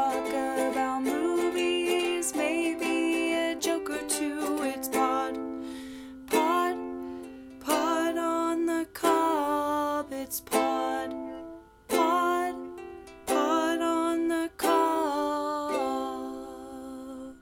talk about movies, maybe a joke or two. It's pod on the cob. It's pod on the cob.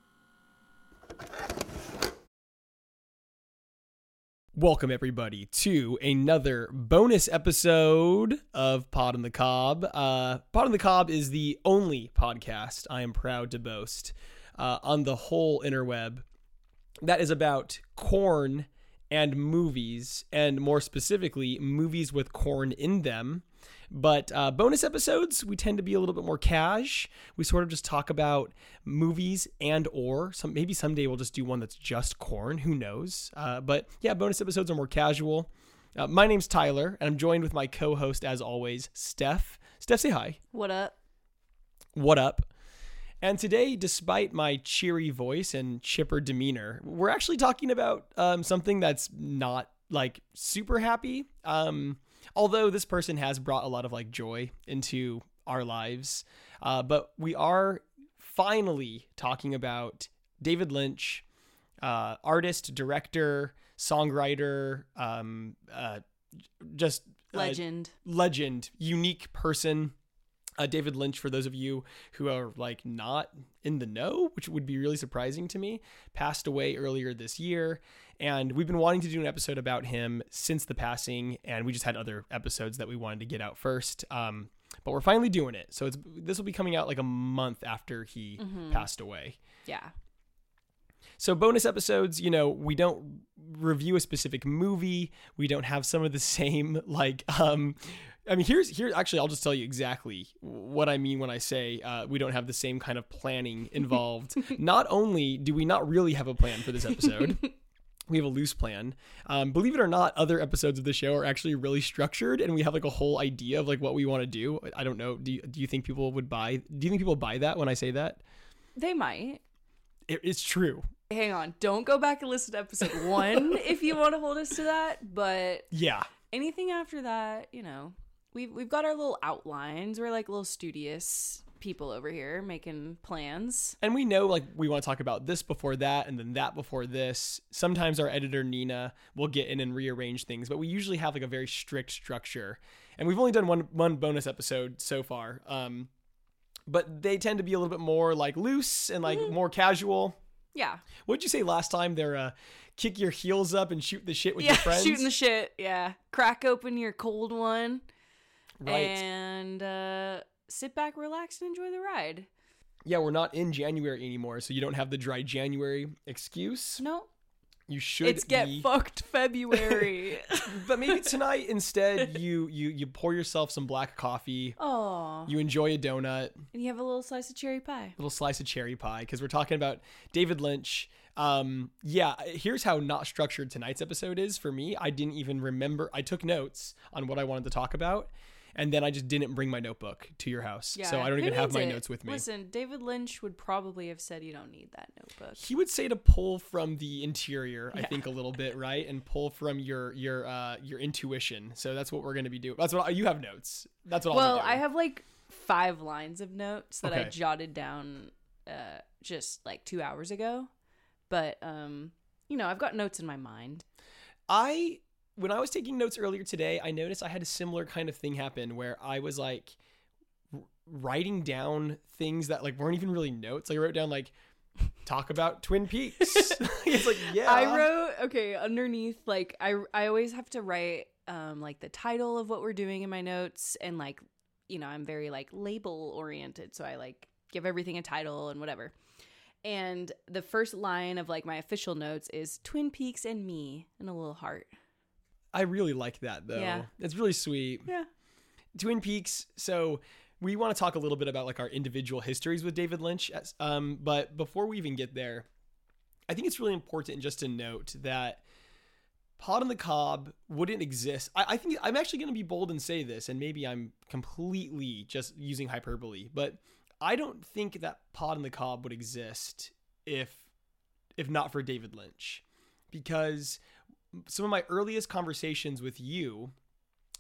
Welcome, everybody, to another bonus episode of Pod on the Cob. Pod on the Cob is the only podcast I am proud to boast on the whole interweb that is about corn and movies, and more specifically, movies with corn in them. But bonus episodes, we tend to be a little bit more cash. We sort of just talk about movies maybe someday we'll just do one that's just corn. Who knows? But yeah, bonus episodes are more casual. My name's Tyler, and I'm joined with my co-host, as always, Steph. Steph, say hi. What up? What up? And today, despite my cheery voice and chipper demeanor, we're actually talking about something that's not like super happy. Although this person has brought a lot of like joy into our lives. But we are finally talking about David Lynch, artist, director, songwriter, legend, unique person. David Lynch, for those of you who are like not in the know, which would be really surprising to me, passed away earlier this year. And we've been wanting to do an episode about him since the passing, and we just had other episodes that we wanted to get out first. But we're finally doing it. So this will be coming out like a month after he passed away. Yeah. So bonus episodes, we don't review a specific movie. We don't have some of the same here's actually, I'll just tell you exactly what I mean when I say we don't have the same kind of planning involved. Not only do we not really have a plan for this episode, we have a loose plan. Believe it or not, other episodes of the show are actually really structured, and we have like a whole idea of like what we want to do. I don't know. Do you think people buy that when I say that? They might. It's true. Hang on. Don't go back and listen to episode 1 if you want to hold us to that. But yeah, anything after that, we've got our little outlines. We're like little studious people over here making plans. And we know like we want to talk about this before that and then that before this. Sometimes our editor Nina will get in and rearrange things, but we usually have like a very strict structure. And we've only done one bonus episode so far. But they tend to be a little bit more like loose and like more casual. Yeah. What'd you say last time? They're kick your heels up and shoot the shit with your friends? Shooting the shit. Yeah. Crack open your cold one. Right. And sit back, relax, and enjoy the ride. Yeah, we're not in January anymore, so you don't have the dry January excuse. No. You should. It's get fucked February. But maybe tonight instead you pour yourself some black coffee. Oh. You enjoy a donut. And you have a little slice of cherry pie. Because we're talking about David Lynch. Here's how not structured tonight's episode is for me. I didn't even remember. I took notes on what I wanted to talk about, and then I just didn't bring my notebook to your house. Yeah. So I don't even have my notes with me. Listen, David Lynch would probably have said you don't need that notebook. He would say to pull from the interior, I think, a little bit, right? And pull from your intuition. So that's what we're going to be doing. That's what you have notes. That's what I'll be doing. I have like 5 lines of notes that I jotted down just like 2 hours ago. But I've got notes in my mind. When I was taking notes earlier today, I noticed I had a similar kind of thing happen where I was like writing down things that like weren't even really notes. Like I wrote down like talk about Twin Peaks. It's like, yeah. I wrote, underneath, like I always have to write like the title of what we're doing in my notes, and like, I'm very like label oriented. So I like give everything a title and whatever. And the first line of like my official notes is Twin Peaks and me, and a little heart. I really like that, though. Yeah. It's really sweet. Yeah. Twin Peaks. So we want to talk a little bit about like our individual histories with David Lynch. But before we even get there, I think it's really important just to note that Pod on the Cob wouldn't exist. I think I'm actually going to be bold and say this, and maybe I'm completely just using hyperbole, but I don't think that Pod on the Cob would exist if not for David Lynch, because some of my earliest conversations with you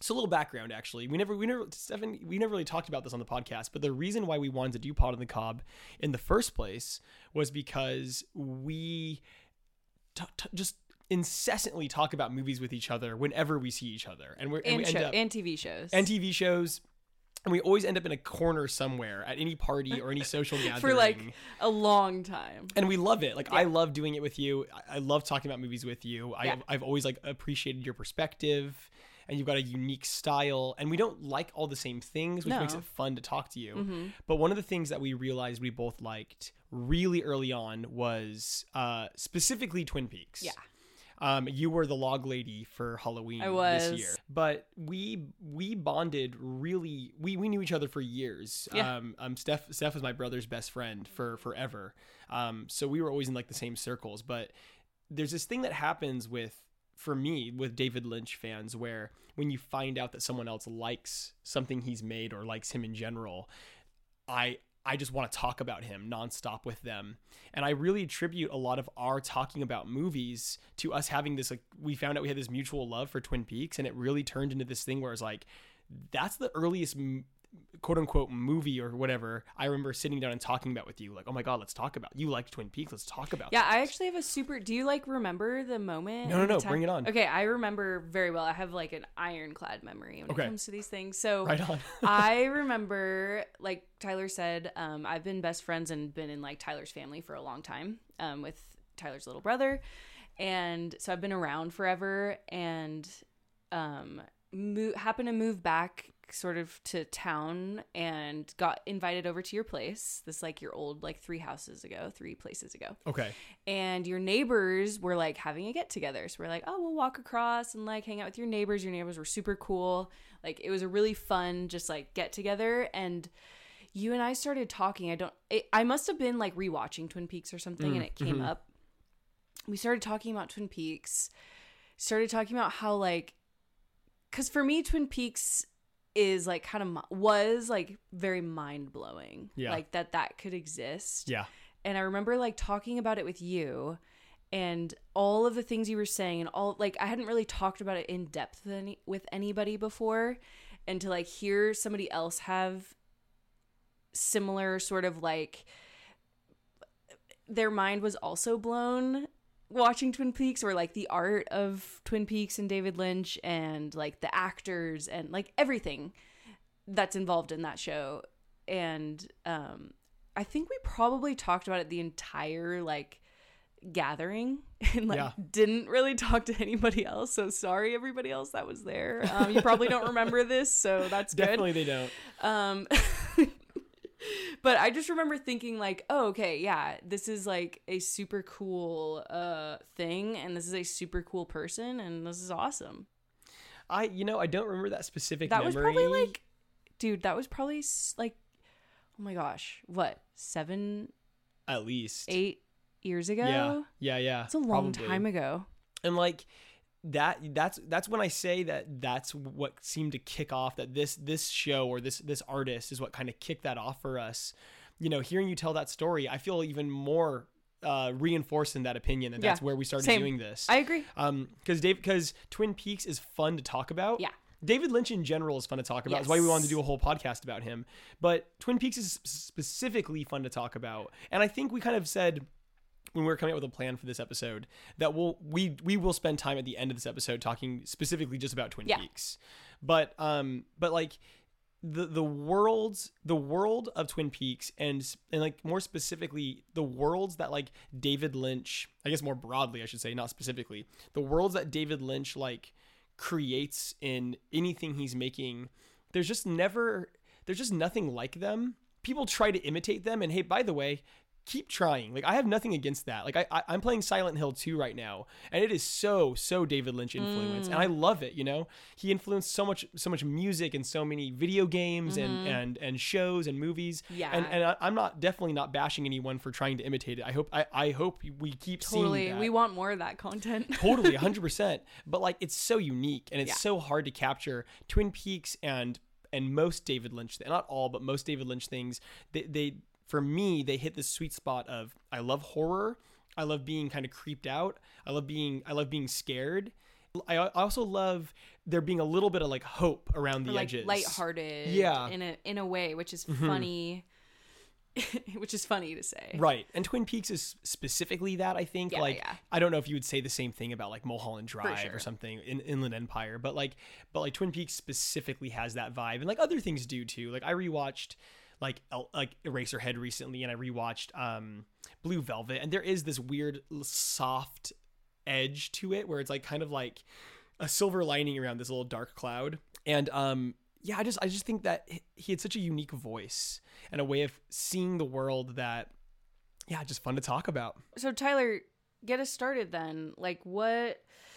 So a little background, actually. Stefan, we never really talked about this on the podcast, but the reason why we wanted to do Pod on the Cob in the first place was because we just incessantly talk about movies with each other whenever we see each other. And we end up, and TV shows. And TV shows. And we always end up in a corner somewhere at any party or any social gathering. For like a long time. And we love it. Like, I love doing it with you. I love talking about movies with you. I've always like appreciated your perspective. And you've got a unique style, and we don't like all the same things, which makes it fun to talk to you. Mm-hmm. But one of the things that we realized we both liked really early on was specifically Twin Peaks. Yeah. You were the log lady for Halloween this year, but we bonded really. We knew each other for years. Yeah. Steph was my brother's best friend for forever. So we were always in like the same circles. But there's this thing that happens for me with David Lynch fans, where when you find out that someone else likes something he's made or likes him in general, I just want to talk about him nonstop with them. And I really attribute a lot of our talking about movies to us having this, like, we found out we had this mutual love for Twin Peaks, and it really turned into this thing where it's like, that's the earliest quote unquote movie or whatever I remember sitting down and talking about with you. Like, oh my God, let's talk about, you liked Twin Peaks, let's talk about this. I actually have a super, do you like remember the moment? No, bring it on. Okay, I remember very well. I have like an ironclad memory when it comes to these things. So right on. I remember, like Tyler said, I've been best friends and been in like Tyler's family for a long time, with Tyler's little brother. And so I've been around forever, and happened to move back sort of to town and got invited over to your place. This like your old like three places ago. Okay. And your neighbors were like having a get together. So we're like, oh, we'll walk across and like hang out with your neighbors. Your neighbors were super cool. Like, it was a really fun just like get together. And you and I started talking. I must have been like rewatching Twin Peaks or something, and it came up. We started talking about Twin Peaks. Started talking about how like, because for me, Twin Peaks is like was like very mind-blowing. Yeah. Like that could exist. Yeah. And I remember like talking about it with you and all of the things you were saying, and all, like, I hadn't really talked about it in depth with anybody before, and to like hear somebody else have similar sort of like their mind was also blown watching Twin Peaks, or like the art of Twin Peaks and David Lynch, and like the actors and like everything that's involved in that show. And I think we probably talked about it the entire like gathering, and like didn't really talk to anybody else. So sorry everybody else that was there. You probably don't remember this, so that's good. Definitely they don't. But I just remember thinking like, oh, okay, yeah, this is like a super cool thing, and this is a super cool person, and this is awesome. I don't remember that specific that memory. Was probably like, dude, that was probably like, oh my gosh, what, 7 at least 8 years ago? Yeah. It's a long time ago. And like that's when I say that's what seemed to kick off, that this show or this artist is what kind of kicked that off for us. Hearing you tell that story, I feel even more reinforced in that opinion, and that's where we started doing this. I agree. Because Twin Peaks is fun to talk about. Yeah. David Lynch in general is fun to talk about. That's why we wanted to do a whole podcast about him. But Twin Peaks is specifically fun to talk about. And I think we kind of said, when we were coming up with a plan for this episode, that we will spend time at the end of this episode talking specifically just about Twin Peaks. But like the world of Twin Peaks, and like more specifically the worlds that like David Lynch, I guess more broadly I should say, not specifically, the worlds that David Lynch like creates in anything he's making, there's just nothing like them. People try to imitate them, and hey, by the way, keep trying. Like, I have nothing against that. Like, I'm playing Silent Hill 2 right now, and it is so David Lynch influence, and I love it. He influenced so much music and so many video games and shows and movies. Yeah. And I'm definitely not bashing anyone for trying to imitate it. I hope we keep seeing that. We want more of that content. Totally, 100%. But like, it's so unique, and it's so hard to capture. Twin Peaks and most David Lynch, not all, but most David Lynch things, they for me, they hit this sweet spot of, I love horror, I love being kind of creeped out, I love being scared, I also love there being a little bit of like hope around the like edges. lighthearted. Yeah. In a way, which is funny. Which is funny to say. Right. And Twin Peaks is specifically that, I think. Yeah, like, yeah. I don't know if you would say the same thing about like Mulholland Drive sure. or something in Inland Empire, but like Twin Peaks specifically has that vibe, and like other things do too. Like I rewatched like Eraserhead recently, and I rewatched Blue Velvet, and there is this weird soft edge to it where it's like kind of like a silver lining around this little dark cloud. And yeah, I just think that he had such a unique voice and a way of seeing the world that, yeah, just fun to talk about. So Tyler, get us started then. Like we're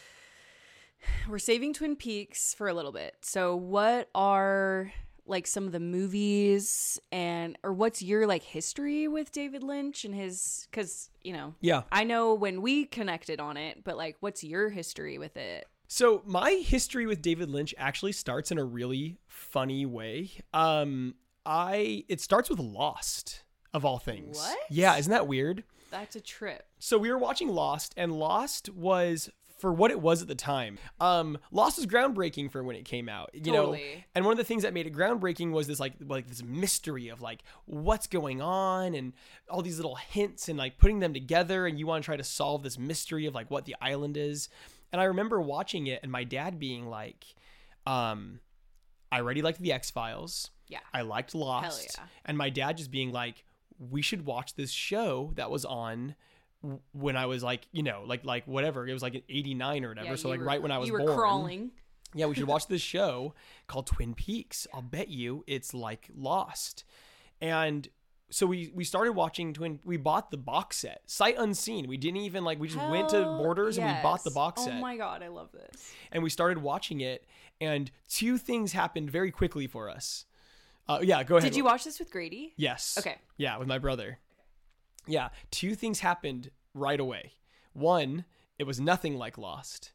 saving Twin Peaks for a little bit. So what are like some of the movies or what's your like history with David Lynch and his, cause you know, Yeah, I know when we connected on it, but like what's your history with it? so my history with David Lynch actually starts in a really funny way. It starts with Lost, of all things. What? Yeah, isn't that weird? That's a trip. So we were watching Lost, and Lost was, for what it was at the time, Lost was groundbreaking for when it came out. You know, and one of the things that made it groundbreaking was this like this mystery of like what's going on and all these little hints and like putting them together, and you want to try to solve this mystery of like what the island is. And I remember watching it and my dad being like, I already liked the X-Files. Yeah. I liked Lost. Hell yeah. And my dad just being like, we should watch this show that was on when I was like, you know, like whatever. It was like 89 or whatever. Yeah, so like right when I was born. born. Crawling. Yeah, we should watch this show called Twin Peaks. I'll bet you it's like Lost. And so we started watching we bought the box set, sight unseen. We didn't even we just went to Borders and we bought the box set. Oh my God, I love this. And we started watching it, and two things happened very quickly for us. Yeah, go ahead. Did you watch this with Grady? Yes. Okay. Yeah, with my brother. Yeah, two things happened right away. One, it was nothing like Lost.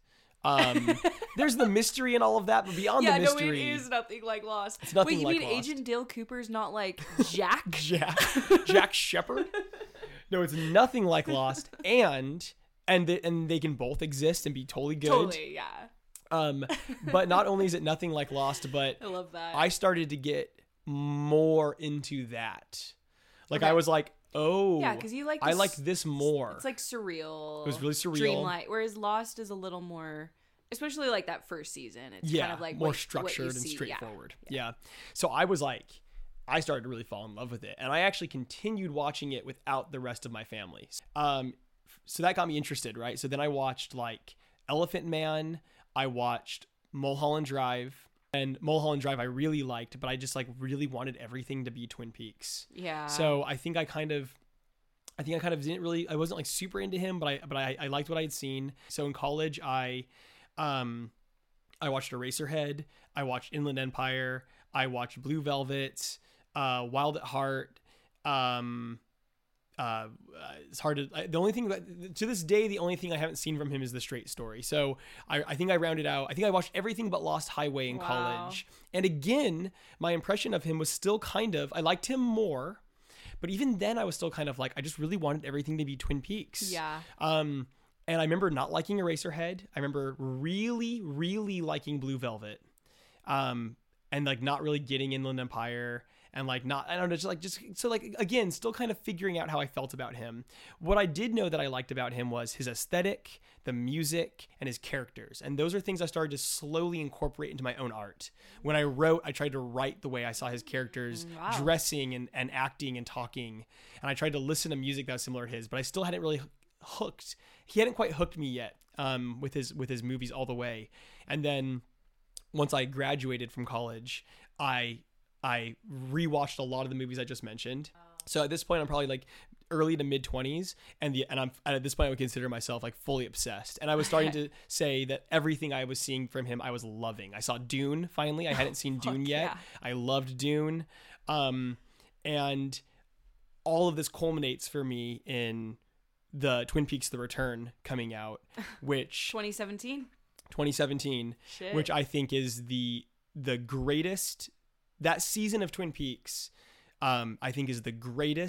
There's the mystery and all of that, but beyond the mystery, no, it is nothing like Lost. It's nothing Wait, you like mean Lost. Agent Dale Cooper's not like Jack? Jack Shepard? No, it's nothing like Lost, and they can both exist and be totally good. Totally, yeah. But not only is it nothing like Lost, but I love that. I started to get more into that. Like Okay. I was like, oh, Yeah, because you like I like this more. It's like surreal. It was really surreal. Dreamlike. Whereas Lost is a little more, especially like that first season. It's kind of like more what structured you and see. straightforward. Yeah. So I was like, I started to really fall in love with it, and I actually continued watching it without the rest of my family. So that got me interested, right? So then I watched like Elephant Man. I watched Mulholland Drive. And Mulholland Drive I really liked, but I just like really wanted everything to be Twin Peaks. Yeah. So I think I kind of didn't really, I wasn't like super into him, but I liked what I had seen. So in college I watched Eraserhead, I watched Inland Empire, I watched Blue Velvet, Wild at Heart. It's hard to, the only thing that, to this day, the only thing I haven't seen from him is The Straight Story. So I think I rounded out, I think I watched everything but Lost Highway in college. And again, my impression of him was still kind of, I liked him more, but even then I was still kind of like, I just really wanted everything to be Twin Peaks. Yeah. And I remember not liking Eraserhead. I remember really, really liking Blue Velvet. And like not really getting Inland Empire. And like not, I don't know, so like, again, still kind of figuring out how I felt about him. What I did know that I liked about him was his aesthetic, the music, and his characters. And those are things I started to slowly incorporate into my own art. When I wrote, I tried to write the way I saw his characters dressing and acting and talking. And I tried to listen to music that was similar to his, but I still hadn't really hooked. He hadn't quite hooked me yet with his movies all the way. And then once I graduated from college, I rewatched a lot of the movies I just mentioned. So at this point, I'm probably like early to mid 20s, and I'm at this point I would consider myself like fully obsessed. And I was starting to say that everything I was seeing from him, I was loving. I saw Dune finally. I hadn't seen Dune yet. Yeah. I loved Dune, and all of this culminates for me in the Twin Peaks: The Return coming out, which 2017, Shit. Which I think is the greatest. That season of Twin Peaks, I think, is the greatest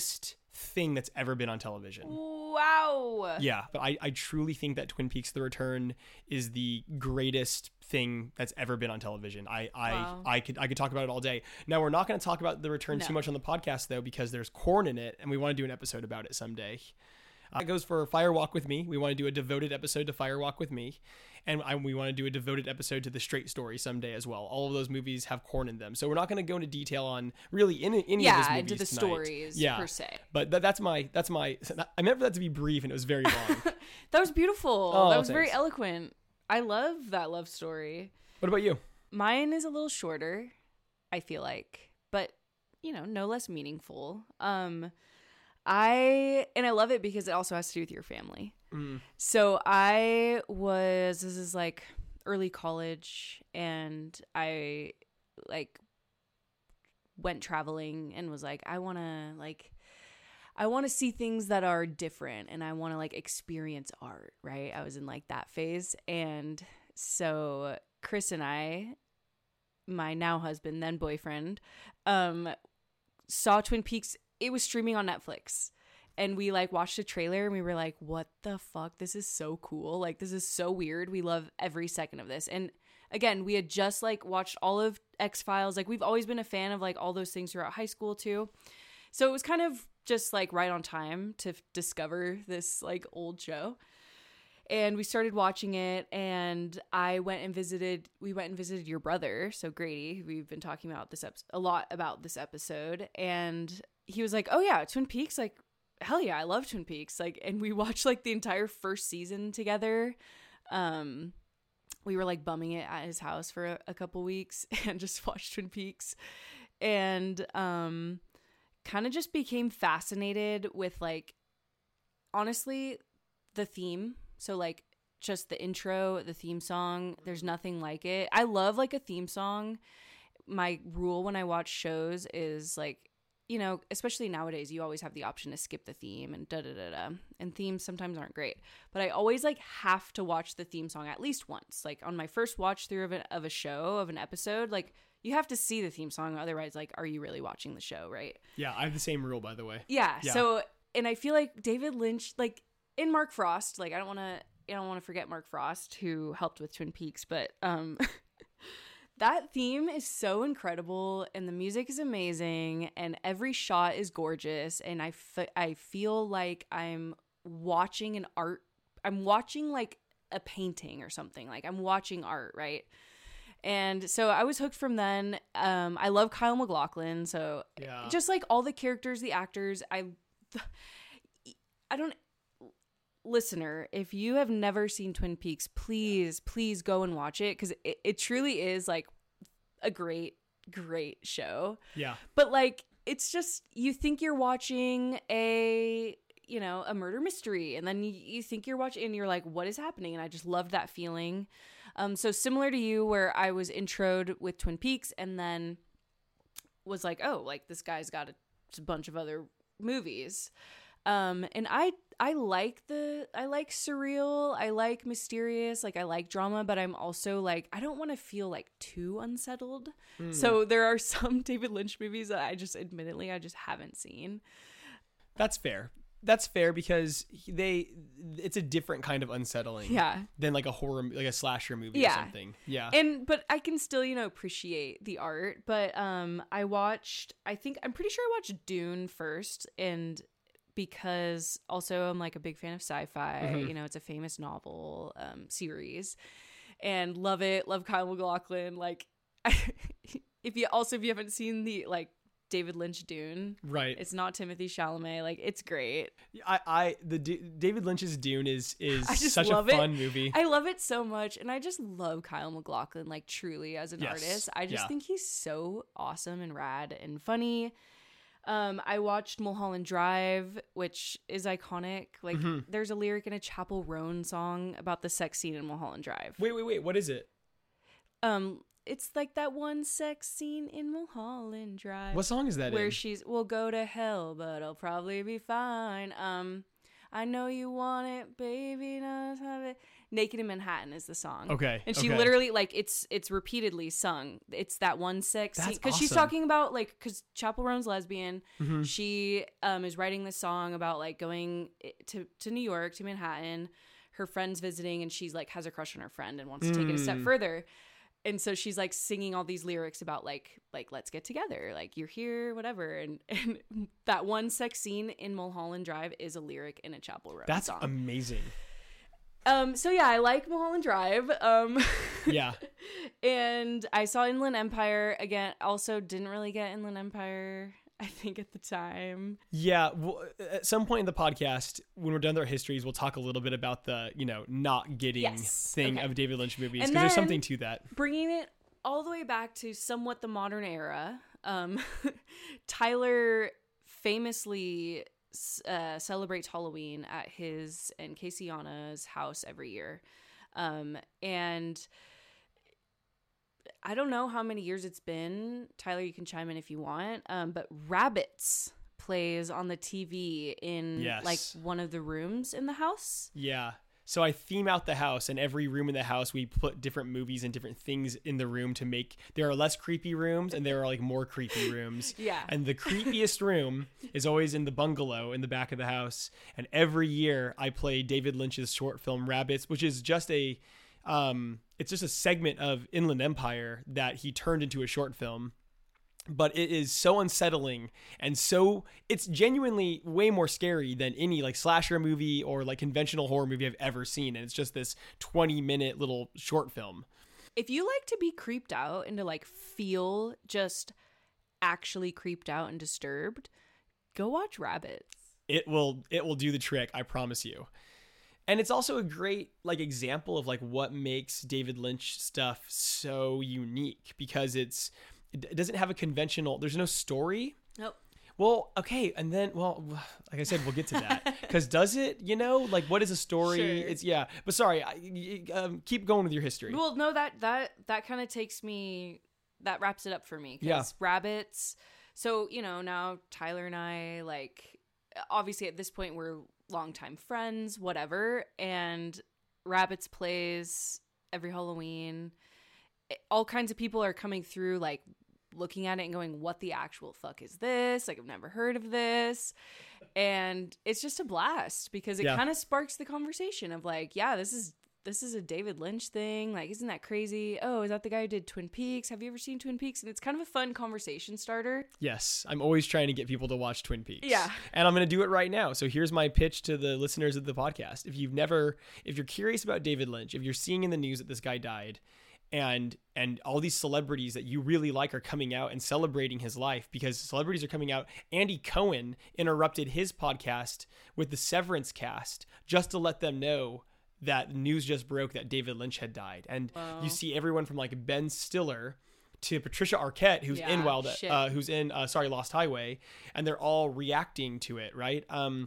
thing that's ever been on television. Wow. Yeah, but I truly think that Twin Peaks: The Return is the greatest thing that's ever been on television. I could talk about it all day. Now, we're not going to talk about The Return too much on the podcast, though, because there's corn in it, and we want to do an episode about it someday. It goes for Fire Walk with Me. We want to do a devoted episode to Fire Walk with Me. And we want to do a devoted episode to The Straight Story someday as well. All of those movies have corn in them. So we're not going to go into detail on really any of these movies into the tonight. stories per se. But that's my, I meant for that to be brief and it was very long. That was beautiful. Oh, that was thanks. very eloquent. I love that love story. What about you? Mine is a little shorter, I feel like, but no less meaningful. I love it because it also has to do with your family. So this is like early college, and I like went traveling and was like, I want to see things that are different, and I want to like experience art, right? I was in like that phase. And so Chris and I, my now husband, then boyfriend, saw Twin Peaks. It was streaming on Netflix. And we like watched a trailer and we were like, what the fuck? This is so cool. Like, this is so weird. We love every second of this. And again, we had just like watched all of X-Files. Like, we've always been a fan of like all those things throughout high school too. So it was kind of just like right on time to discover this like old show. And we started watching it, and we went and visited your brother, so Grady. We've been talking about a lot about this episode. And he was like, oh yeah, Twin Peaks, like, hell yeah, I love Twin Peaks. Like, and we watched like the entire first season together. We were like bumming it at his house for a couple weeks and just watched Twin Peaks, and kind of just became fascinated with like, honestly, the theme. So like just the intro, the theme song, there's nothing like it. I love like a theme song. My rule when I watch shows is like, especially nowadays, you always have the option to skip the theme and da-da-da-da. And themes sometimes aren't great. But I always like have to watch the theme song at least once. Like on my first watch through of a show, of an episode, like you have to see the theme song. Otherwise, like, are you really watching the show, right? Yeah, I have the same rule, by the way. Yeah. So, and I feel like David Lynch, like in Mark Frost, like I don't want to forget Mark Frost, who helped with Twin Peaks, but that theme is so incredible, and the music is amazing, and every shot is gorgeous, and I feel like I'm watching I'm watching like a painting or something, like I'm watching art, right? And so I was hooked from then. I love Kyle MacLachlan, so just like all the characters, the actors, I don't... Listener, if you have never seen Twin Peaks, please go and watch it, because it truly is like a great show. Yeah. But like, it's just, you think you're watching a murder mystery, and then you think you're watching and you're like, what is happening? And I just loved that feeling. So similar to you, where I was introed with Twin Peaks and then was like, oh, like this guy's got a bunch of other movies. And I like surreal, I like mysterious, like I like drama, but I'm also like, I don't want to feel like too unsettled. So there are some David Lynch movies that I just haven't seen. That's fair because it's a different kind of unsettling than like a horror, like a slasher movie or something. Yeah. But I can still, appreciate the art. But I'm pretty sure I watched Dune first, and because also I'm like a big fan of sci-fi. Mm-hmm. It's a famous novel series, and love it. Love Kyle MacLachlan. Like, if you haven't seen the like David Lynch Dune, right? It's not Timothée Chalamet. Like, it's great. David Lynch's Dune is such a fun movie. I love it so much, and I just love Kyle MacLachlan. Like, truly, as an artist, I just think he's so awesome and rad and funny. I watched Mulholland Drive, which is iconic. Like, there's a lyric in a Chappell Roan song about the sex scene in Mulholland Drive. Wait, what is it? It's like that one sex scene in Mulholland Drive. What song is that? Where we'll go to hell, but I'll probably be fine. I know you want it, baby. Knows how to... Naked in Manhattan is the song. Okay. And she literally, like, it's repeatedly sung. It's that one sex scene. Because she's talking about, like, because Chappell Roan's lesbian. Mm-hmm. She is writing this song about, like, going to New York, to Manhattan. Her friend's visiting, and she's, like, has a crush on her friend and wants to take it a step further. And so she's, like, singing all these lyrics about, like let's get together. Like, you're here, whatever. And that one sex scene in Mulholland Drive is a lyric in a Chappell Roan That's song. amazing. So yeah, I like Mulholland Drive. Yeah. And I saw Inland Empire again. Also didn't really get Inland Empire, I think, at the time. Yeah. Well, at some point in the podcast, when we're done with our histories, we'll talk a little bit about the, not getting thing of David Lynch movies. Because there's something to that. Bringing it all the way back to somewhat the modern era, Tyler famously celebrates Halloween at his and Casey Anna's house every year. And I don't know how many years it's been. Tyler, you can chime in if you want. But Rabbits plays on the TV in like one of the rooms in the house. Yeah. So I theme out the house, and every room in the house, we put different movies and different things in the room to make, there are less creepy rooms and there are like more creepy rooms. Yeah. And the creepiest room is always in the bungalow in the back of the house. And every year I play David Lynch's short film Rabbits, which is just it's just a segment of Inland Empire that he turned into a short film. But it is so unsettling, and so it's genuinely way more scary than any like slasher movie or like conventional horror movie I've ever seen. And it's just this 20-minute little short film. If you like to be creeped out and to like feel just actually creeped out and disturbed, go watch Rabbits. It will do the trick, I promise you. And it's also a great like example of like what makes David Lynch stuff so unique, because it doesn't have a conventional, there's no story. Nope. Well, okay. And then, well, like I said, we'll get to that. Because does it, like what is a story? Sure. It's, yeah. But sorry, keep going with your history. Well, no, that kind of takes me, that wraps it up for me. Yeah. Rabbits. So, now Tyler and I, like, obviously at this point we're longtime friends, whatever. And Rabbits plays every Halloween. All kinds of people are coming through, like, looking at it and going, what the actual fuck is this? Like, I've never heard of this. And it's just a blast because it kind of sparks the conversation of like, yeah, this is a David Lynch thing. Like, isn't that crazy? Oh, is that the guy who did Twin Peaks? Have you ever seen Twin Peaks? And it's kind of a fun conversation starter. Yes. I'm always trying to get people to watch Twin Peaks. Yeah. And I'm going to do it right now. So here's my pitch to the listeners of the podcast. If you're curious about David Lynch, if you're seeing in the news that this guy died, and all these celebrities that you really like are coming out and celebrating his life, because celebrities are coming out. Andy Cohen interrupted his podcast with the Severance cast just to let them know that news just broke that David Lynch had died. And you see everyone from like Ben Stiller to Patricia Arquette, who's in Lost Highway, and they're all reacting to it, right?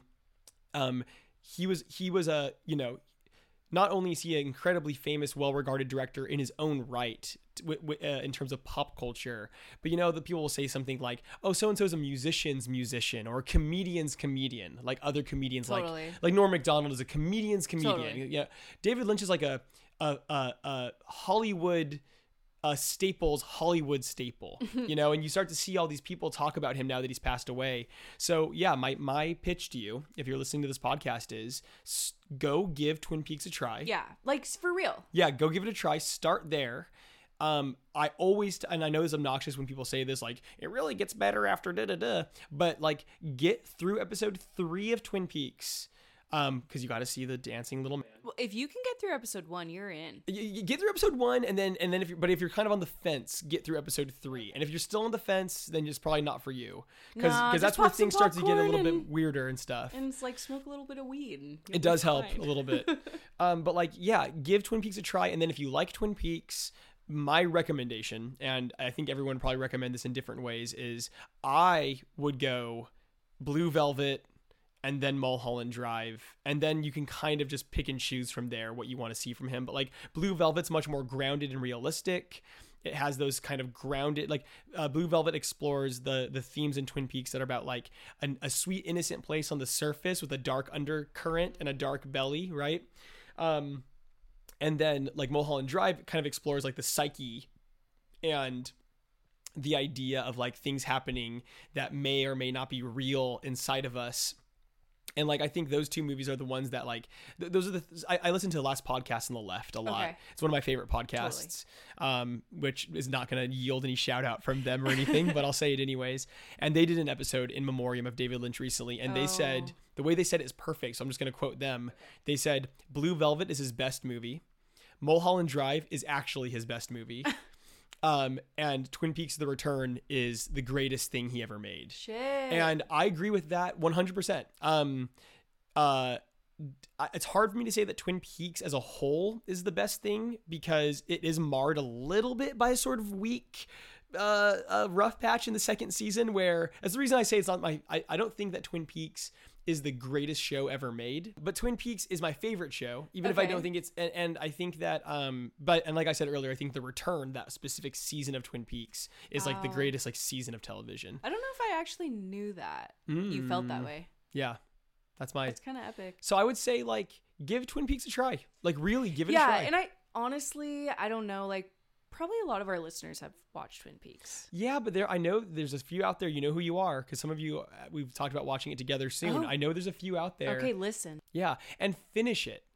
He was a, not only is he an incredibly famous, well-regarded director in his own right, in terms of pop culture, but the people will say something like, "Oh, so-and-so is a musician's musician or a comedian's comedian," like other comedians, totally. like Norm Macdonald is a comedian's comedian. Totally. Yeah, David Lynch is like a Hollywood. Staples Hollywood staple, and you start to see all these people talk about him now that he's passed away. So yeah, my pitch to you, if you're listening to this podcast, is go give Twin Peaks a try. Yeah, like for real. Yeah, go give it a try. Start there. I always, and I know it's obnoxious when people say this, like it really gets better after but like get through episode 3 of Twin Peaks. Because you got to see the dancing little man. Well, if you can get through episode 1, you're in. You get through episode 1, and then if you're kind of on the fence, get through episode 3. And if you're still on the fence, then it's probably not for you, because that's where things start to get a little bit weirder and stuff. And it's like smoke a little bit of weed. And it does help a little bit. But like, yeah, give Twin Peaks a try, and then if you like Twin Peaks, my recommendation, and I think everyone would probably recommend this in different ways, is I would go Blue Velvet, and then Mulholland Drive, and then you can kind of just pick and choose from there what you want to see from him. But like Blue Velvet's much more grounded and realistic. it has those kind of grounded, like Blue Velvet explores the themes in Twin Peaks that are about like a sweet innocent place on the surface with a dark undercurrent and a dark belly, right? And then like Mulholland Drive kind of explores like the psyche and the idea of like things happening that may or may not be real inside of us. And like I think those two movies are the ones that like those are I listened to the last podcast on the left a lot. Okay. It's one of my favorite podcasts, which is not going to yield any shout out from them or anything, but I'll say it anyways. And they did an episode in memoriam of David Lynch recently, and they said the way they said it is perfect. So I'm just going to quote them. They said Blue Velvet is his best movie. Mulholland Drive is actually his best movie. And Twin Peaks: The Return is the greatest thing he ever made. Shit. And I agree with that 100%. It's hard for me to say that Twin Peaks as a whole is the best thing because it is marred a little bit by a sort of weak, rough patch in the second season where, that's the reason I say it's not I don't think that Twin Peaks is the greatest show ever made, but Twin Peaks is my favorite show, even if I don't think it's, and I think that, and like I said earlier, I think The Return, that specific season of Twin Peaks is like the greatest like season of television. I don't know if I actually knew that you felt that way. Yeah. That's kind of epic. So I would say like, give Twin Peaks a try, like really give it a try. Yeah. And I honestly, I don't know, like probably a lot of our listeners have watched Twin Peaks. Yeah, but I know there's a few out there. You know who you are, because some of you, we've talked about watching it together soon. I know there's a few out there. Okay, listen. Yeah, and finish it.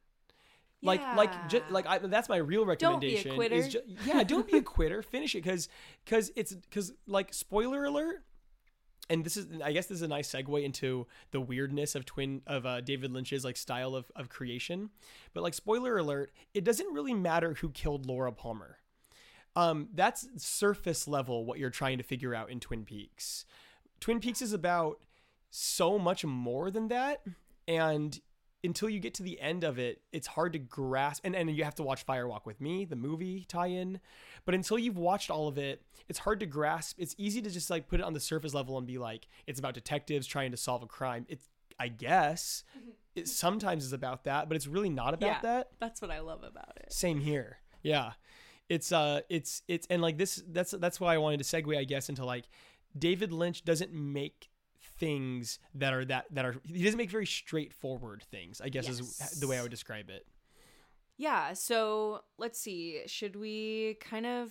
That's my real recommendation. Don't be a quitter. Don't be a quitter. Finish it, because like, spoiler alert. And I guess this is a nice segue into the weirdness of David Lynch's like style of creation. But like, spoiler alert, it doesn't really matter who killed Laura Palmer. That's surface level what you're trying to figure out in Twin Peaks. Twin Peaks is about so much more than that. And until you get to the end of it, it's hard to grasp. And you have to watch Fire Walk with Me, the movie tie-in. But until you've watched all of it, it's hard to grasp. It's easy to just like put it on the surface level and be like, it's about detectives trying to solve a crime. I guess it sometimes is about that, but it's really not about that. That's what I love about it. Same here. Yeah. It's and like this, that's why I wanted to segue, I guess, into like, David Lynch doesn't make things that are he doesn't make very straightforward things, I guess, is the way I would describe it. Yeah. So let's see. Should we kind of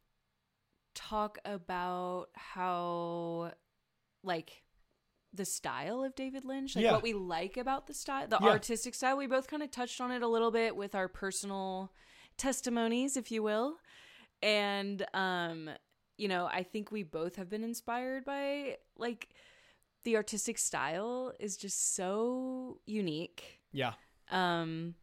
talk about how, like, the style of David Lynch, like what we like about the style, the artistic style? We both kind of touched on it a little bit with our personal testimonies, if you will. And, I think we both have been inspired by, like, the artistic style is just so unique. Yeah. And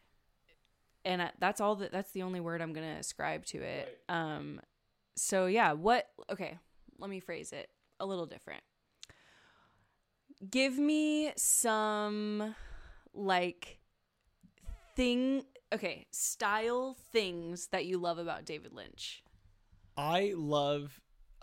that's the only word I'm going to ascribe to it. Right. So yeah, okay, let me phrase it a little different. Give me some like style things that you love about David Lynch. I love,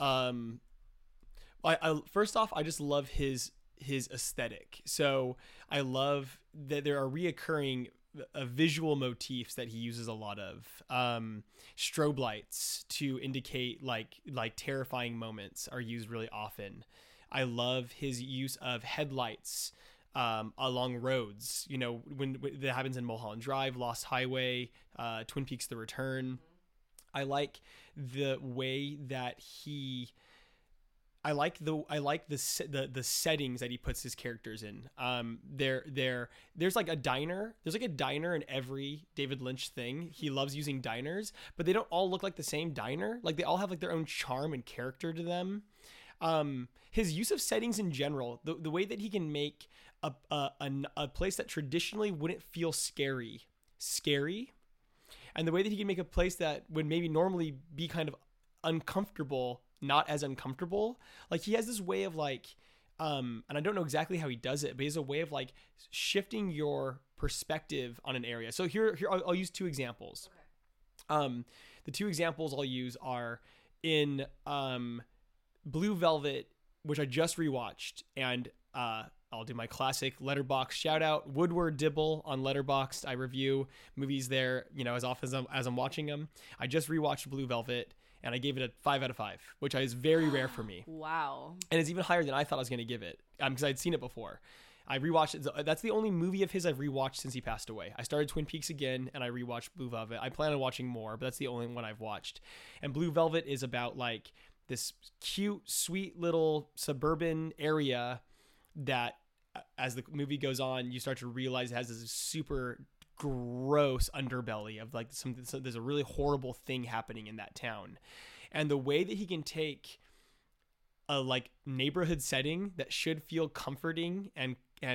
first off, I just love his aesthetic. So I love that there are reoccurring visual motifs that he uses a lot of. Strobe lights to indicate like terrifying moments are used really often. I love his use of headlights along roads. When that happens in Mulholland Drive, Lost Highway, Twin Peaks: The Return. I like the way that I like the settings that he puts his characters in. There's like a diner. There's like a diner in every David Lynch thing. He loves using diners, but they don't all look like the same diner. Like, they all have like their own charm and character to them. His use of settings in general, the way that he can make a place that traditionally wouldn't feel scary, and the way that he can make a place that would maybe normally be kind of uncomfortable not as uncomfortable. Like, he has this way of like, and I don't know exactly how he does it, but he has a way of like shifting your perspective on an area. So here I'll use two examples. Okay. The two examples I'll use are in Blue Velvet, which I just rewatched, and I'll do my classic Letterboxd shout out. Woodward Dibble on Letterboxd. I review movies there, as often as I'm watching them. I just rewatched Blue Velvet, and I gave it a 5 out of 5, which is very rare for me. Wow. And it's even higher than I thought I was going to give it, because I'd seen it before. I rewatched it. That's the only movie of his I've rewatched since he passed away. I started Twin Peaks again, and I rewatched Blue Velvet. I plan on watching more, but that's the only one I've watched. And Blue Velvet is about like this cute, sweet little suburban area that, as the movie goes on, you start to realize it has this super gross underbelly of like there's a really horrible thing happening in that town. And the way that he can take a like neighborhood setting that should feel comforting and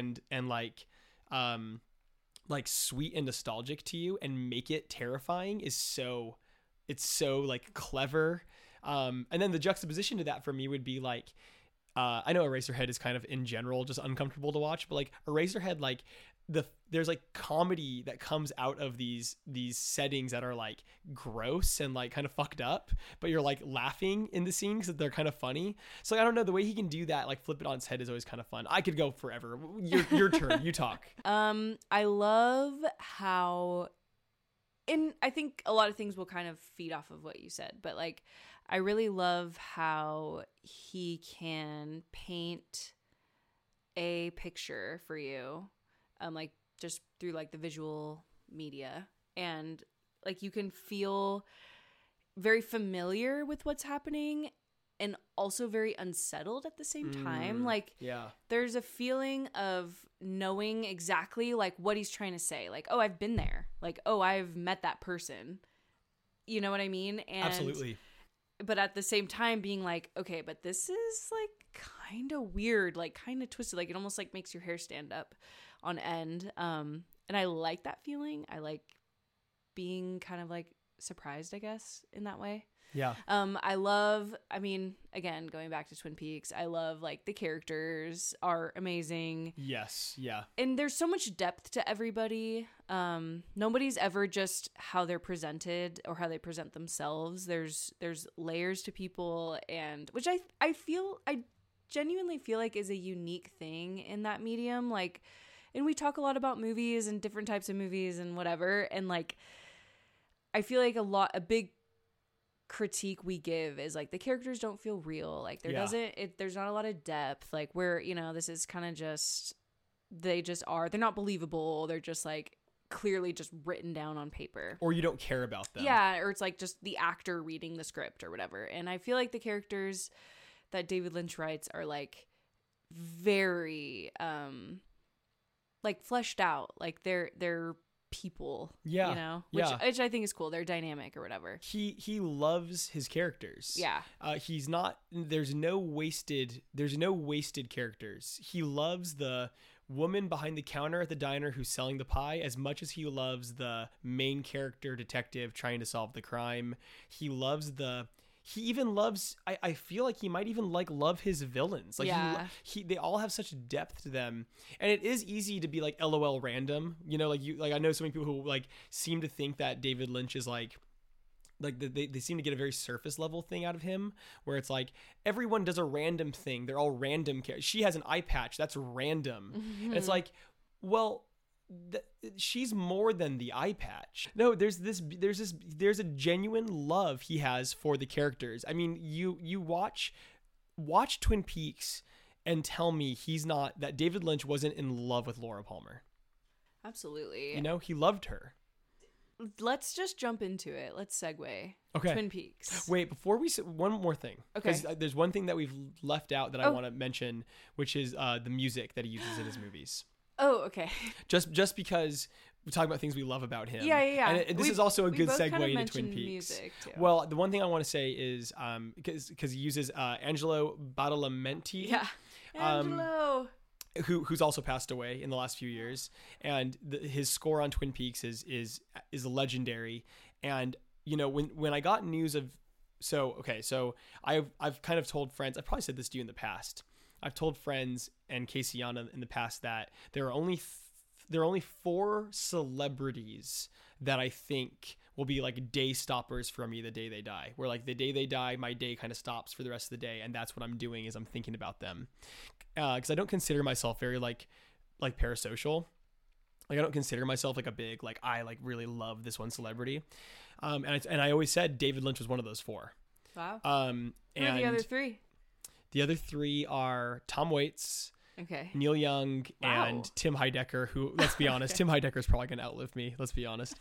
like sweet and nostalgic to you and make it terrifying is so like clever. And then the juxtaposition to that for me would be like, I know Eraserhead is kind of in general just uncomfortable to watch, but like Eraserhead, like there's like comedy that comes out of these settings that are like gross and like kind of fucked up, but you're like laughing in the scenes that they're kind of funny. So I don't know, the way he can do that, like flip it on its head, is always kind of fun. I could go forever. Your turn. You talk. I love how, and I think a lot of things will kind of feed off of what you said, but like I really love how he can paint a picture for you, like just through like the visual media, and like you can feel very familiar with what's happening and also very unsettled at the same time. Like, yeah, there's a feeling of knowing exactly like what he's trying to say. Like, oh, I've been there. Like, oh, I've met that person. You know what I mean? And absolutely. But at the same time being like, okay, but this is like kind of weird, like kind of twisted. Like it almost like makes your hair stand up on end. And I like that feeling. I like being kind of like surprised, I guess, in that way. Yeah. I mean, again, going back to Twin Peaks, I love like the characters are amazing. Yes. Yeah. And there's so much depth to everybody. Nobody's ever just how they're presented or how they present themselves. There's layers to people, and which I genuinely feel like is a unique thing in that medium. Like, and we talk a lot about movies and different types of movies and whatever, and like I feel like a big critique we give is like the characters don't feel real. Like there's not a lot of depth. Like where, you know, this is kind of just, they're not believable. They're just like clearly just written down on paper. Or you don't care about them. Yeah, or it's like just the actor reading the script or whatever. And I feel like the characters that David Lynch writes are like very like fleshed out. Like they're people, yeah, you know, which I think is cool. They're dynamic or whatever. He loves his characters. Yeah. There's no wasted characters. He loves the woman behind the counter at the diner who's selling the pie as much as he loves the main character detective trying to solve the crime. He even loves, I feel like he might even like love his villains. Like they all have such depth to them. And it is easy to be like LOL random, you know, like I know so many people who like seem to think that David Lynch is like they seem to get a very surface level thing out of him, where it's like everyone does a random thing. They're all random. She has an eye patch. That's random. Mm-hmm. And it's like, well, she's more than the eye patch. No, there's a genuine love he has for the characters. I mean, you watch Twin Peaks and tell me that David Lynch wasn't in love with Laura Palmer. Absolutely. You know, he loved her. Let's just jump into it. Let's segue. Okay. Twin Peaks. Wait, before we one more thing. Okay. Because there's one thing that we've left out that I want to mention, which is the music that he uses in his movies. Oh, okay. Just because we talk about things we love about him. Yeah. And this is also a good segue into Twin Peaks. Music too. Well, the one thing I want to say is because he uses Angelo Badalamenti. Yeah. Angelo. Who's also passed away in the last few years, and his score on Twin Peaks is legendary. And you know, when I got news of so I've kind of told friends, I've probably said this to you in the past. I've told friends and Caseyana in the past that there are only 4 celebrities that I think will be like day stoppers for me the day they die. Where like the day they die, my day kind of stops for the rest of the day, and that's what I'm doing is I'm thinking about them. Because I don't consider myself very like parasocial. Like I don't consider myself like a big like I like really love this one celebrity. And I always said David Lynch was one of those 4. Wow. And Who are the other three? The other three are Tom Waits, Okay. Neil Young, Wow. and Tim Heidecker, who, let's be honest, Tim Heidecker is probably going to outlive me. Let's be honest.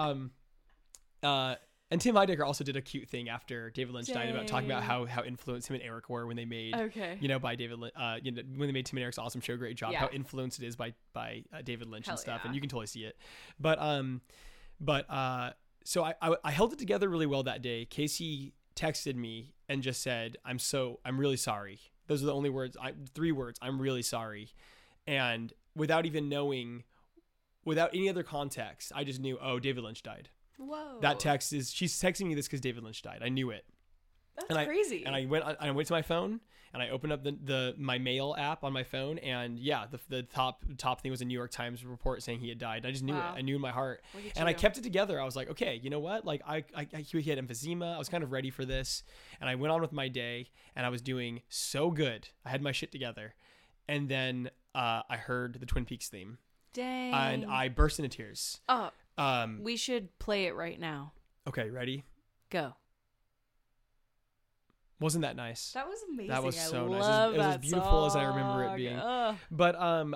And Tim Heidecker also did a cute thing after David Lynch died about talking about how influenced him and Eric were when they made, by David Lynch, when they made Tim and Eric's Awesome Show, Great Job, how influenced it is by David Lynch and stuff. And you can totally see it. So I held it together really well that day. Casey texted me and just said, I'm really sorry. Those are the only words, 3 words. I'm really sorry. And without even knowing, without any other context, I just knew, David Lynch died. Whoa. That text she's texting me this because David Lynch died. I knew it. That's crazy. And I went to my phone and I opened up my mail app on my phone, and the top thing was a New York Times report saying he had died. I just knew it. I knew in my heart, and I kept it together. I was like, okay, you know what? Like he had emphysema. I was kind of ready for this, and I went on with my day, and I was doing so good. I had my shit together, and then I heard the Twin Peaks theme. Dang. And I burst into tears. Oh. We should play it right now. Okay, ready? Go. Wasn't that nice? That was amazing. That was so nice. Love it was as beautiful as I remember it being. But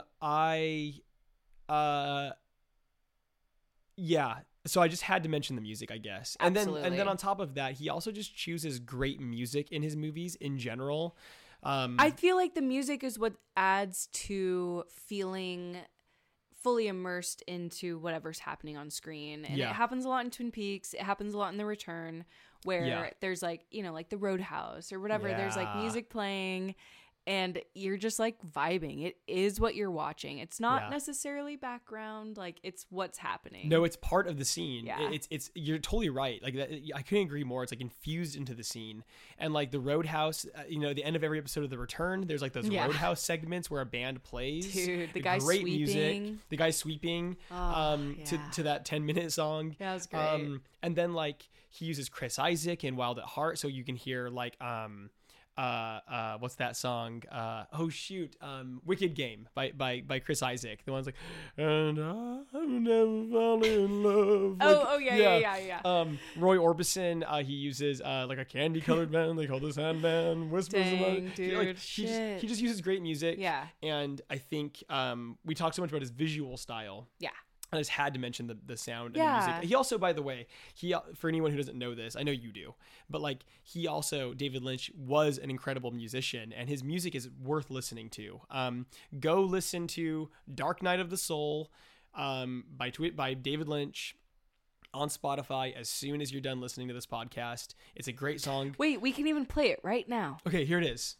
so I just had to mention the music, I guess. And then on top of that, he also just chooses great music in his movies in general. I feel like the music is what adds to feeling fully immersed into whatever's happening on screen. And it happens a lot in Twin Peaks. It happens a lot in The Return, where there's like, like the Roadhouse or whatever. There's like music playing and you're just like vibing. It is what you're watching. It's not necessarily background. Like, it's what's happening. No, it's part of the scene. Yeah. It's you're totally right. Like, that, I couldn't agree more. It's like infused into the scene. And like the Roadhouse, the end of every episode of The Return, there's like those Roadhouse segments where a band plays. Dude, the guy great sweeping. Music. The guy sweeping to that 10-minute song. Yeah, that was great. And then like he uses Chris Isaak in Wild at Heart, so you can hear like what's that song? Wicked Game by Chris Isaak. The one's like, and I've never fallen in love. Yeah. Roy Orbison, he uses like a candy colored band they call the Sandman. Whispers. Dang, dude. He just uses great music. Yeah. And I think we talked so much about his visual style. Yeah. I just had to mention the sound and the music. He also, by the way, for anyone who doesn't know this, I know you do, but like David Lynch was an incredible musician, and his music is worth listening to. Go listen to Dark Night of the Soul by David Lynch on Spotify as soon as you're done listening to this podcast. It's a great song. Wait, we can even play it right now. Okay, here it is.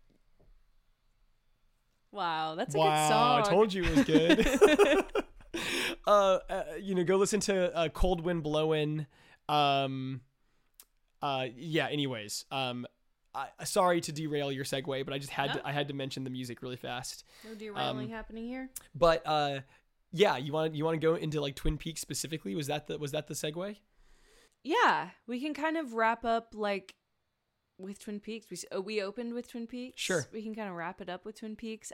Wow, that's a good song. I told you it was good. Go listen to Cold Wind Blowin'. Anyways, sorry to derail your segue, but I just had to mention the music really fast. No derailing happening here. But you want to go into like Twin Peaks specifically? Was that the segue? Yeah, we can kind of wrap up like with Twin Peaks. We opened with Twin Peaks. Sure. We can kind of wrap it up with Twin Peaks.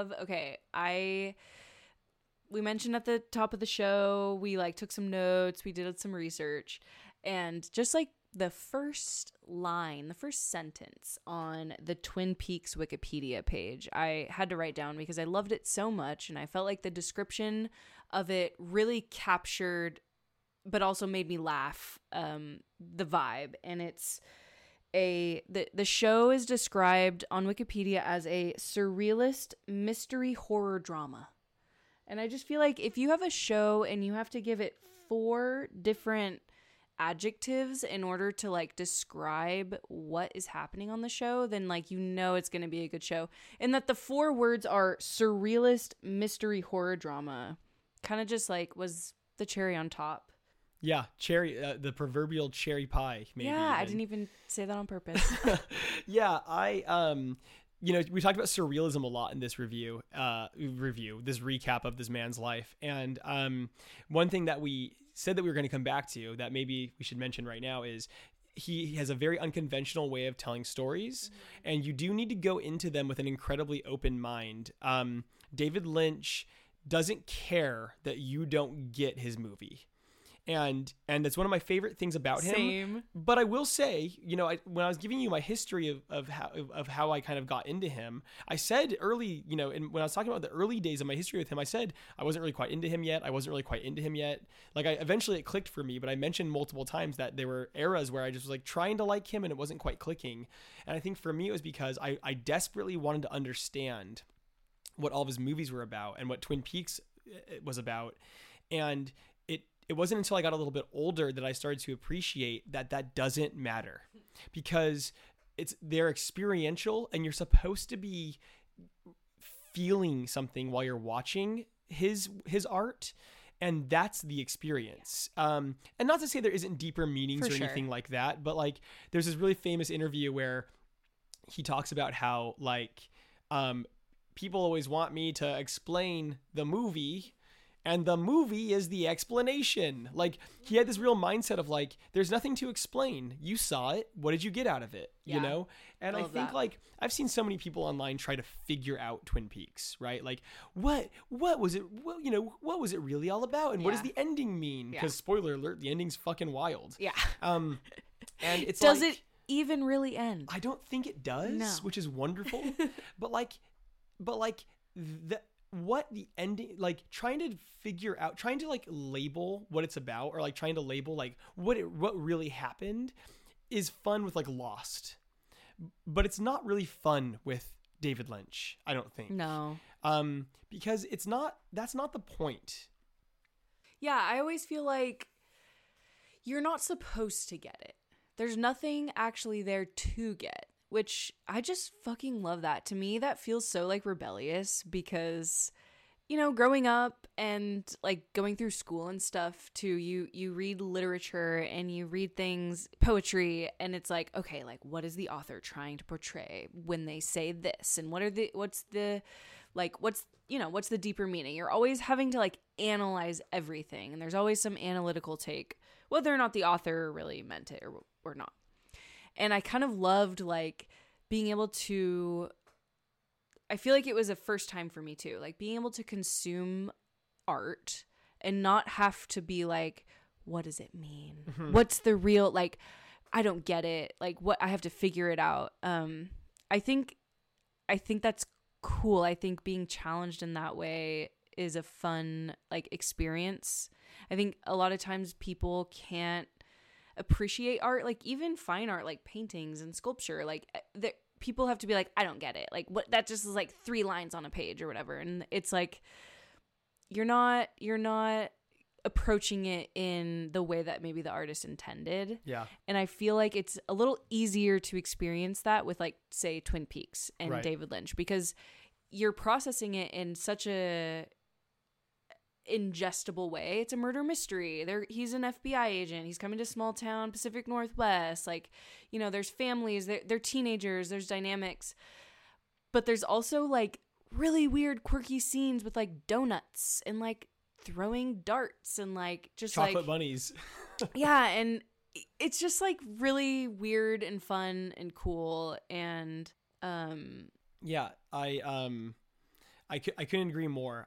We mentioned at the top of the show, we like took some notes, we did some research, and just like the first sentence on the Twin Peaks Wikipedia page, I had to write down because I loved it so much, and I felt like the description of it really captured, but also made me laugh, the vibe. And it's the show is described on Wikipedia as a surrealist mystery horror drama. And I just feel like if you have a show and you have to give it 4 different adjectives in order to like describe what is happening on the show, then like it's going to be a good show. And that the 4 words are surrealist mystery horror drama kind of just like was the cherry on top. Yeah, cherry, the proverbial cherry pie, maybe. Yeah, even. I didn't even say that on purpose. Yeah, we talked about surrealism a lot in this this recap of this man's life. And one thing that we said that we were going to come back to that maybe we should mention right now is he has a very unconventional way of telling stories, and you do need to go into them with an incredibly open mind. David Lynch doesn't care that you don't get his movie. and that's one of my favorite things about him. Same. But I will say, when I was giving you my history of how I kind of got into him, I said early, and when I was talking about the early days of my history with him, I said I wasn't really quite into him yet. Like eventually it clicked for me, but I mentioned multiple times that there were eras where I just was like trying to like him and it wasn't quite clicking. And I think for me it was because I desperately wanted to understand what all of his movies were about and what Twin Peaks was about. And it wasn't until I got a little bit older that I started to appreciate that doesn't matter, because they're experiential and you're supposed to be feeling something while you're watching his art. And that's the experience. And not to say there isn't deeper meanings or anything like that, but like there's this really famous interview where he talks about how like people always want me to explain the movie, and the movie is the explanation. Like he had this real mindset of like, there's nothing to explain. You saw it. What did you get out of it? Yeah. You know? And I think like I've seen so many people online try to figure out Twin Peaks, right? Like what was it? What was it really all about? And what does the ending mean? Because spoiler alert, the ending's fucking wild. Yeah. And it's does it even really end? I don't think it does, which is wonderful. but what the ending, like trying to like label what it's about, or like trying to label like what really happened is fun with like Lost, but it's not really fun with David Lynch, I don't think. No. Because that's not the point. Yeah, I always feel like you're not supposed to get it. There's nothing actually there to get, which I just fucking love that. To me, that feels so like rebellious because, growing up and like going through school and stuff too, you read literature and you read things, poetry, and it's like, okay, like what is the author trying to portray when they say this? And what's the deeper meaning? You're always having to like analyze everything, and there's always some analytical take, whether or not the author really meant it or not. And I kind of loved like being able to, I feel like it was a first time for me too, like being able to consume art and not have to be like, what does it mean? Mm-hmm. What's the real, like, I don't get it. Like what, I have to figure it out. I think that's cool. I think being challenged in that way is a fun like experience. I think a lot of times people can't appreciate art, like even fine art, like paintings and sculpture, like people have to be like, I don't get it, like what, that just is like 3 lines on a page or whatever. And it's like you're not approaching it in the way that maybe the artist intended. Yeah. And I feel like it's a little easier to experience that with like say Twin Peaks and David Lynch, because you're processing it in such a ingestible way. It's a murder mystery. He's an FBI agent. He's coming to small town Pacific Northwest. Like, there's families, they're teenagers, there's dynamics. But there's also like really weird quirky scenes with like donuts and like throwing darts and like just chocolate bunnies. Yeah, and it's just like really weird and fun and cool. And yeah, I couldn't agree more.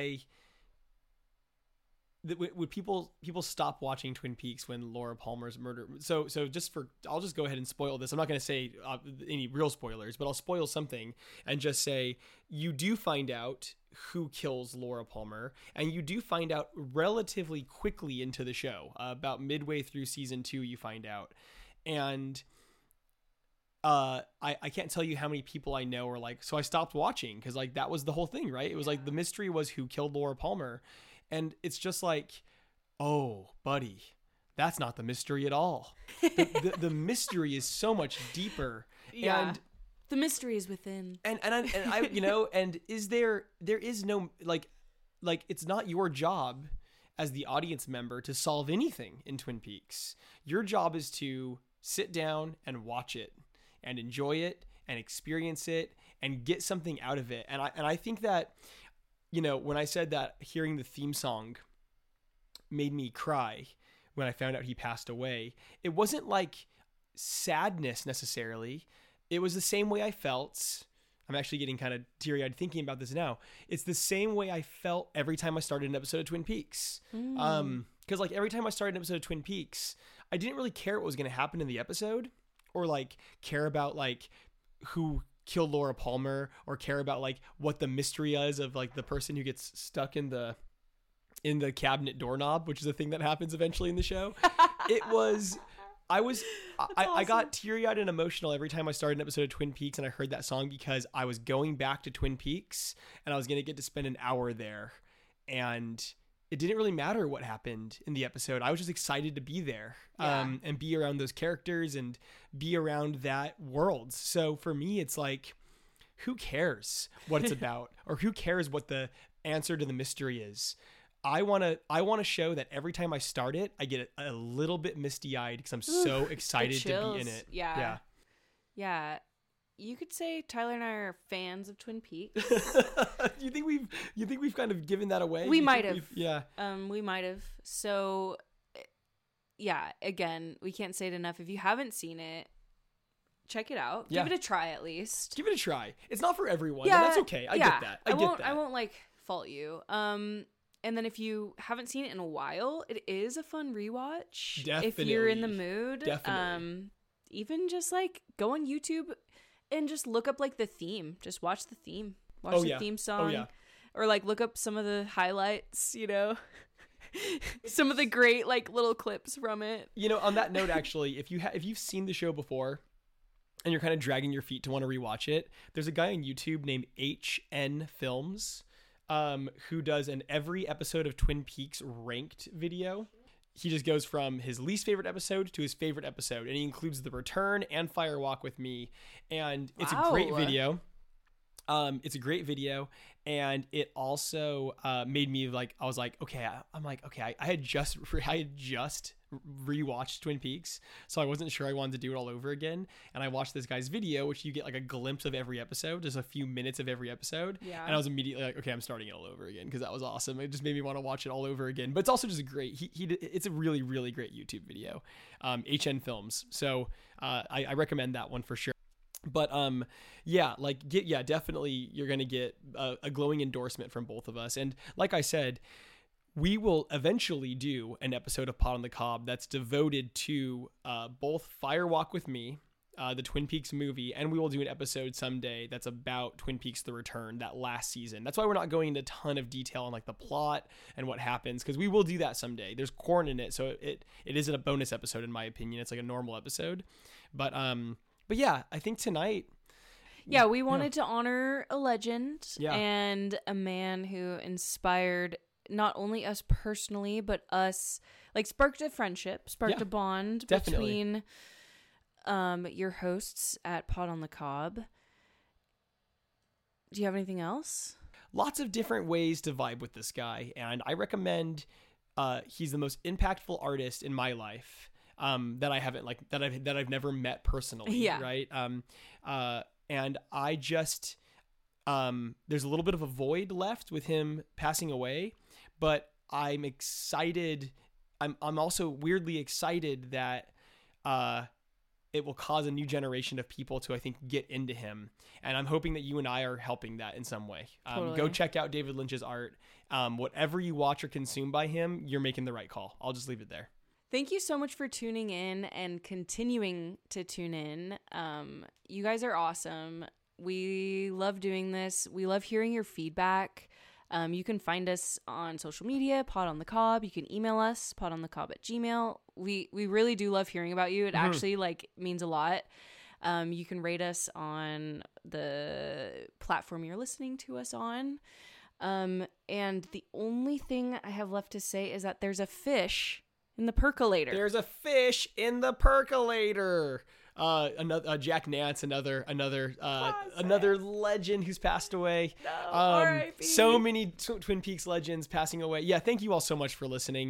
Would people stop watching Twin Peaks when Laura Palmer's murder? So I'll just go ahead and spoil this. I'm not going to say any real spoilers, but I'll spoil something and just say you do find out who kills Laura Palmer, and you do find out relatively quickly into the show. About midway through season 2, you find out, and I can't tell you how many people I know are like, so I stopped watching because like that was the whole thing, right? It was like the mystery was who killed Laura Palmer. And it's just like, oh, buddy, that's not the mystery at all. The mystery is so much deeper. Yeah. And the mystery is within. And I and there is no like it's not your job as the audience member to solve anything in Twin Peaks. Your job is to sit down and watch it and enjoy it and experience it and get something out of it. And I think that, when I said that hearing the theme song made me cry when I found out he passed away, it wasn't like sadness necessarily. It was the same way I felt. I'm actually getting kind of teary-eyed thinking about this now. It's the same way I felt every time I started an episode of Twin Peaks. Because like every time I started an episode of Twin Peaks, I didn't really care what was going to happen in the episode, or like care about like who killed Laura Palmer, or care about like what the mystery is of like the person who gets stuck in the cabinet doorknob, which is a thing that happens eventually in the show. I got teary-eyed and emotional every time I started an episode of Twin Peaks and I heard that song, because I was going back to Twin Peaks and I was going to get to spend an hour there, and it didn't really matter what happened in the episode. I was just excited to be there, and be around those characters and be around that world. So for me, it's like, who cares what it's about, or who cares what the answer to the mystery is? I want to show that every time I start it, I get a little bit misty-eyed because I'm so excited to be in it. Yeah. You could say Tyler and I are fans of Twin Peaks. You think we've kind of given that away? We might have. Yeah. We might have. So, yeah. Again, we can't say it enough. If you haven't seen it, check it out. Yeah. Give it a try at least. Give it a try. It's not for everyone. Yeah. And that's okay. I get that. I won't like fault you. And then if you haven't seen it in a while, it is a fun rewatch. Definitely. If you're in the mood. Definitely. Even just like go on YouTube and just look up like the theme. Just watch the theme. Watch the theme song. Oh, yeah. Or like look up some of the highlights, you know. Some of the great like little clips from it. You know, on that note, actually, if you've seen the show before and you're kind of dragging your feet to want to rewatch it, there's a guy on YouTube named HN Films, who does an every episode of Twin Peaks ranked video. He just goes from his least favorite episode to his favorite episode, and he includes The Return and Fire Walk with Me, and it's a great video. It's a great video, and it also made me like, I was like, okay, I had just rewatched Twin Peaks, so I wasn't sure I wanted to do it all over again, and I watched this guy's video, which you get like a glimpse of every episode, just a few minutes of every episode, and I was immediately like, okay, I'm starting it all over again, because that was awesome. It just made me want to watch it all over again. But it's also just a great, it's a really, really great YouTube video, HN Films, so I recommend that one for sure. But definitely you're gonna get a glowing endorsement from both of us, and like I said, we will eventually do an episode of Pod on the Cob that's devoted to both Fire Walk with Me, the Twin Peaks movie, and we will do an episode someday that's about Twin Peaks: The Return, that last season. That's why we're not going into a ton of detail on like the plot and what happens, because we will do that someday. There's corn in it, so it isn't a bonus episode in my opinion. It's like a normal episode, but yeah, I think tonight. Yeah, we wanted to honor a legend and a man who inspired not only us personally, but us, like, sparked a friendship, sparked a bond between your hosts at Pod on the Cob. Do you have anything else? Lots of different ways to vibe with this guy, and I recommend. He's the most impactful artist in my life. That I haven't that I've never met personally. Right. And I just, there's a little bit of a void left with him passing away, but I'm excited. I'm also weirdly excited that, it will cause a new generation of people to, I think, get into him. And I'm hoping that you and I are helping that in some way. Totally. Go check out David Lynch's art. Whatever you watch or consume by him, you're making the right call. I'll just leave it there. Thank you so much for tuning in and continuing to tune in. You guys are awesome. We love doing this. We love hearing your feedback. You can find us on social media, Pod on the Cob. You can email us, podonthecob@gmail.com. We really do love hearing about you. It actually means a lot. You can rate us on the platform you're listening to us on. And the only thing I have left to say is that there's a fish in the percolator. There's a fish in the percolator. Another Jack Nance, another legend who's passed away. R.I.P. So many Twin Peaks legends passing away. Yeah, thank you all so much for listening.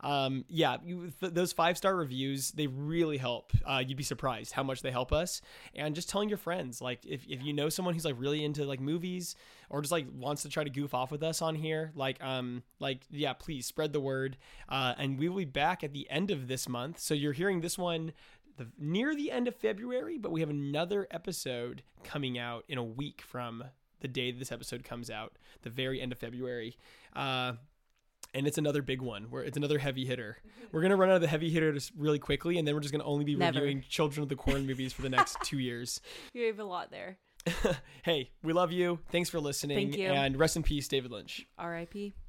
Those 5-star reviews, they really help. You'd be surprised how much they help us. And just telling your friends, like if you know someone who's like really into like movies or just like wants to try to goof off with us on here, please spread the word. And we will be back at the end of this month. So you're hearing this one near the end of February, but we have another episode coming out in a week from the day this episode comes out, the very end of February. And it's another big one where it's another heavy hitter. We're going to run out of the heavy hitters really quickly, and then we're just going to only be reviewing Children of the Corn movies for the next 2 years. You have a lot there. Hey, we love you. Thanks for listening. Thank you. And rest in peace, David Lynch. R.I.P.